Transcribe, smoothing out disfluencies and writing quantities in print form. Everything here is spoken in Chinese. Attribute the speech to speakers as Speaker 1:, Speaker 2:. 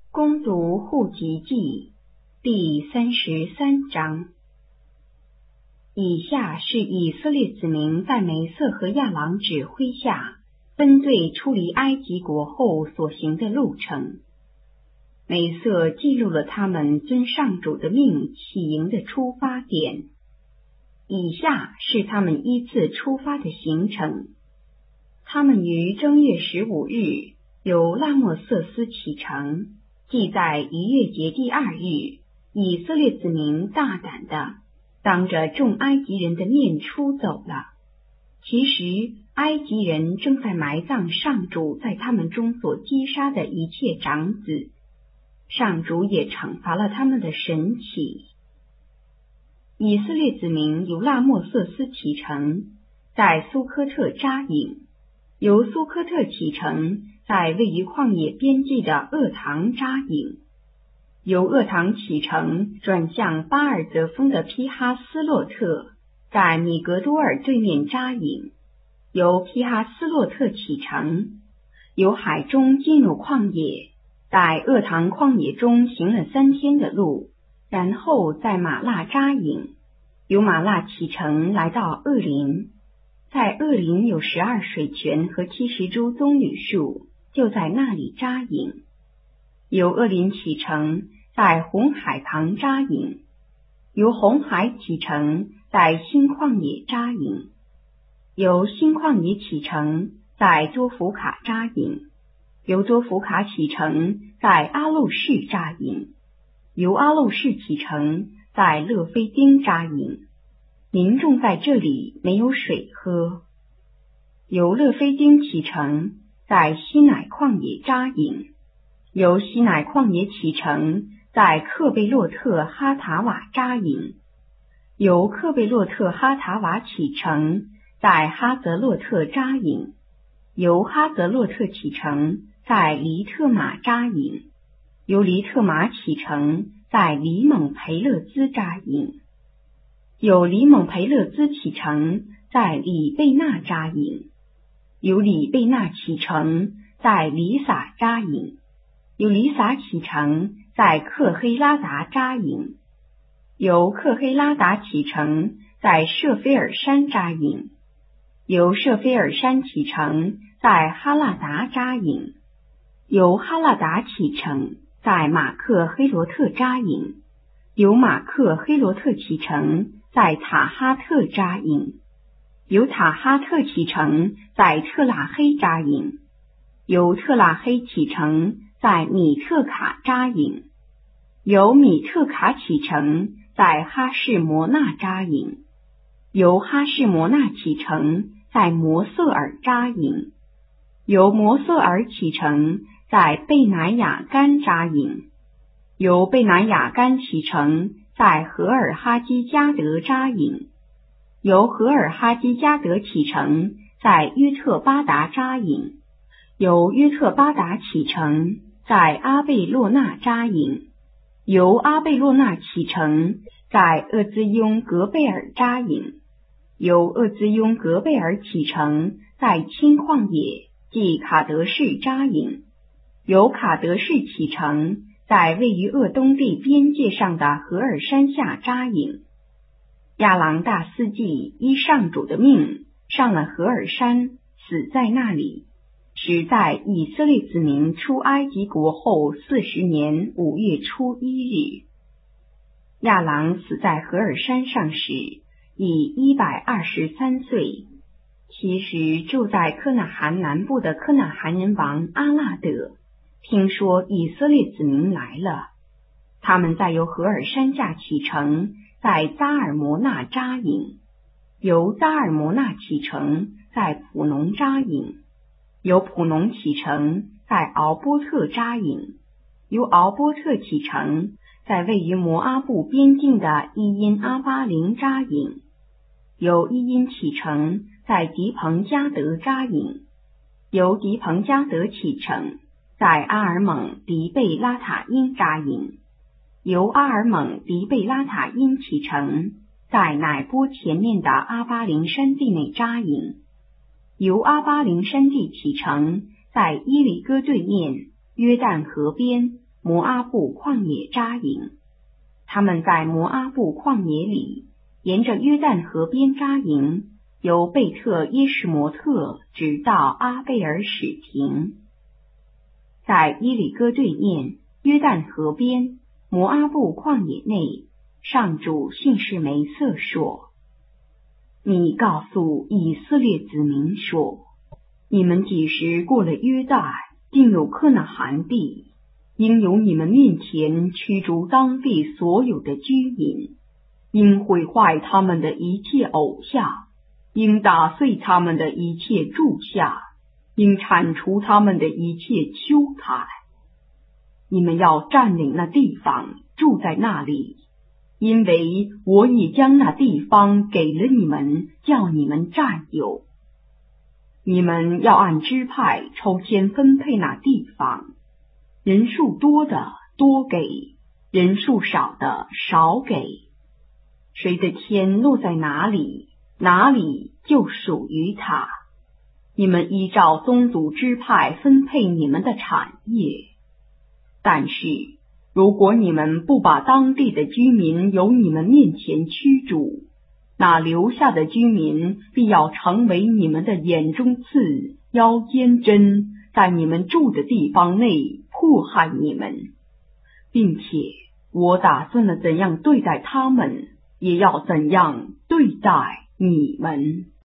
Speaker 1: 攻读户籍记第33章。以下是以色列子民在梅瑟和亚郎指挥下分队出离埃及国后所行的路程。梅瑟记录了他们遵上主的命起营的出发点。以下是他们依次出发的行程。他们于正月15日由拉莫瑟斯启程，即在逾越节第2日，以色列子民大胆地当着众埃及人的面出走了。其实埃及人正在埋葬上主在他们中所击杀的一切长子，上主也惩罚了他们的神祇。以色列子民由拉莫瑟斯启程，在苏科特扎营，由苏科特启程，在位于旷野边际的厄堂扎营，由厄堂启程转向巴尔泽峰的皮哈斯洛特，在米格多尔对面扎营，由皮哈斯洛特启程，由海中进入旷野，在厄堂旷野中行了3天的路，然后在马拉扎营，由马拉启程来到厄林，在厄林有12水泉和70株棕榈树，就在那里扎营，由厄林启程，在红海旁扎营，由红海启程，在新旷野扎营，由新旷野启程，在多福卡扎营，由多福卡启程，在阿路士扎营，由阿路士启程，在勒菲丁扎营。民众在这里没有水喝。由勒菲丁启程，在西乃旷野扎营，由西乃旷野启程，在克贝洛特哈塔瓦扎营，由克贝洛特哈塔瓦启程，在哈泽洛特扎营，由哈泽洛特启程，在黎特玛扎营，由黎特玛启程，在黎蒙培勒兹扎营，由黎蒙培勒兹启程，在里贝纳扎营，由里贝纳启程，在里撒扎营，由里撒启程，在克黑拉达扎营，由克黑拉达启程，在舍菲尔山扎营，由舍菲尔山启程，在哈拉达扎营，由哈拉达启程，在马克黑罗特扎营，由马克黑罗特启程，在塔哈特扎营，由塔哈特启程，在特拉黑扎营，由特拉黑启程，在米特卡扎营，由米特卡启程，在哈士摩纳扎营，由哈士摩纳启程，在摩瑟尔扎营，由摩瑟尔启程，在贝乃雅干扎营，由贝乃雅干启程，在荷尔哈基加德扎营，由荷尔哈基加德启程，在约特巴达扎营，由约特巴达启程，在阿贝洛纳扎营，由阿贝洛纳启程，在厄兹雍格贝尔扎营，由厄兹雍格贝尔启程，在青旷野即卡德士扎营，由卡德士启程，在位于鄂东地边界上的荷尔山下扎营。亚郎大司祭依上主的命上了荷尔山，死在那里，只在以色列子民出埃及国后40年5月初1日。亚郎死在荷尔山上时已123岁。其实住在科纳罕南部的科纳罕人王阿拉德听说以色列子民来了，他们在由荷尔山下启程，在扎尔摩纳扎营，由扎尔摩纳启程，在普农扎营，由普农启程，在敖波特扎营，由敖波特启程，在位于摩阿布边境的伊因阿巴林扎营，由伊因启程，在迪彭加德扎营，由迪彭加德启程，在阿尔蒙迪贝拉塔因扎营，由阿尔蒙迪贝拉塔因启程，在乃波前面的阿巴林山地内扎营，由阿巴林山地启程，在伊里戈对面约旦河边摩阿布旷野扎营。他们在摩阿布旷野里，沿着约旦河边扎营，由贝特耶什摩特直到阿贝尔史廷。在耶里哥对面，约旦河边，摩阿布旷野内，上主训示梅瑟说：你告诉以色列子民说，你们几时过了约旦，进入克纳罕地，应由你们面前驱逐当地所有的居民，应毁坏他们的一切偶像，应打碎他们的一切柱像，应铲除他们的一切丘坛。你们要占领那地方，住在那里，因为我已将那地方给了你们，叫你们占有。你们要按支派抽签分配那地方，人数多的多给，人数少的少给。谁的天落在哪里，哪里就属于他。你们依照宗族支派分配你们的产业。但是如果你们不把当地的居民由你们面前驱逐，那留下的居民必要成为你们的眼中刺、腰间针，在你们住的地方内迫害你们，并且我打算了怎样对待他们，也要怎样对待你们。